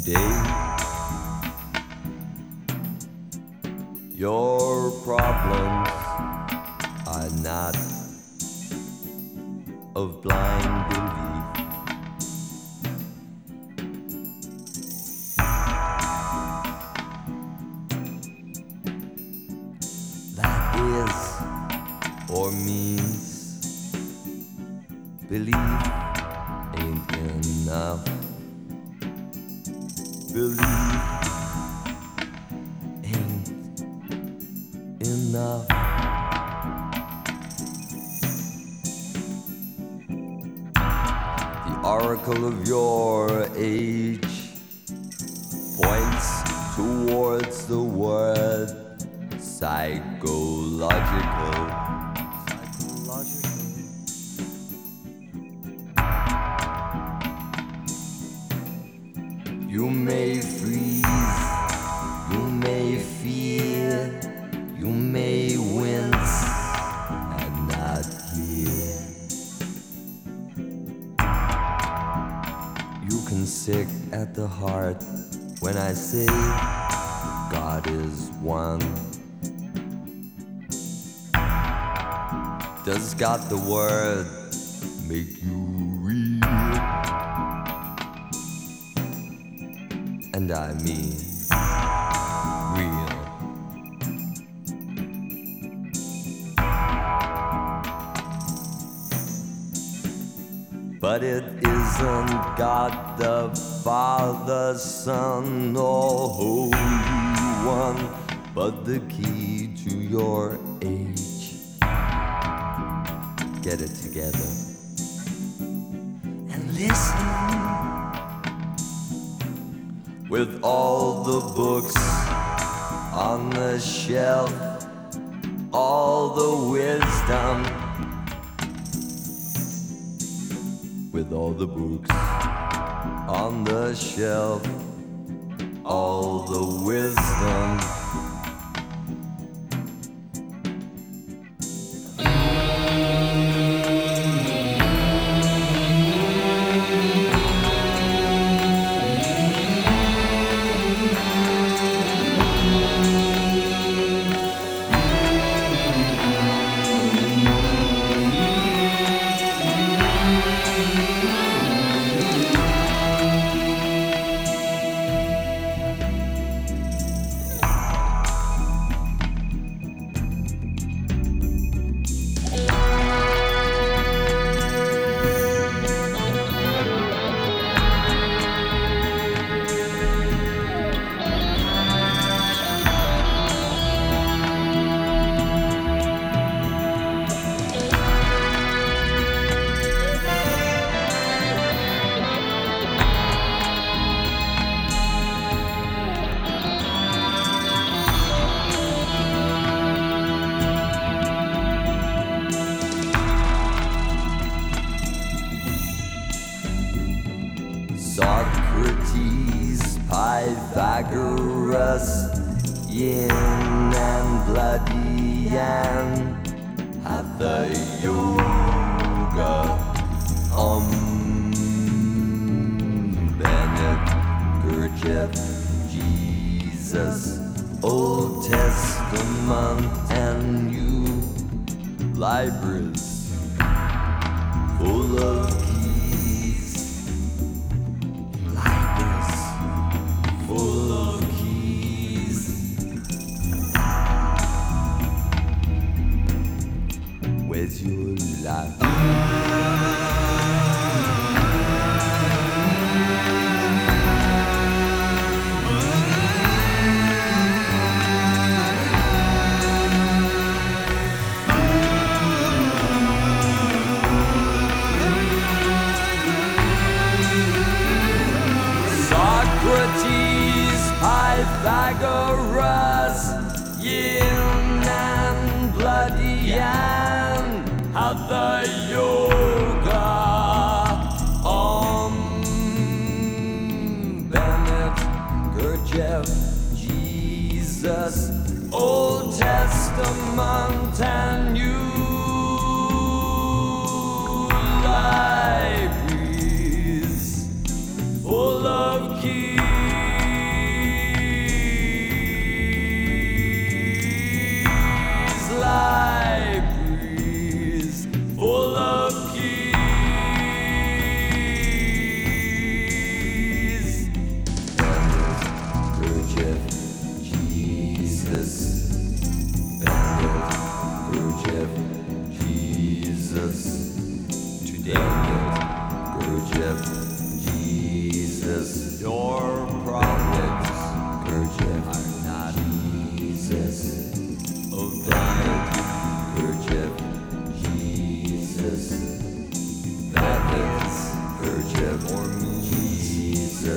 day. Your problems are not of blind belief. That is or means belief ain't enough. Belief ain't enough. The oracle of your age points towards the word psychological. You may freeze, you may fear, you may wince and not hear. You can sick at the heart when I say God is one. Does God the word make you real? And I mean real. But it isn't God the Father, Son, or Holy One, but the key to your age. Get it together and listen. With all the books on the shelf, all the wisdom. With all the books on the shelf, all the wisdom. Socrates, Pythagoras, yin and bloody and hatha yoga, Bennett, Gurdjieff, Jesus, Old Testament and you, libraries full of full of keys. Where's your life? Socrates, Pythagoras, yin and bloody and hatha yoga, Bennett, Gurdjieff, Jesus, Old Testament and New libraries full of keys.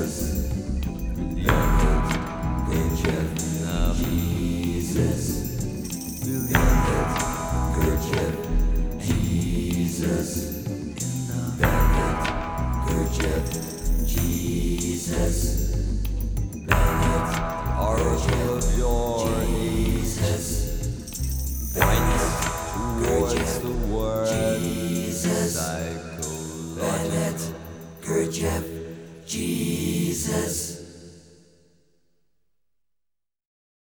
Oracle of your Jesus, towards the word psychological. Kerchief, Jesus.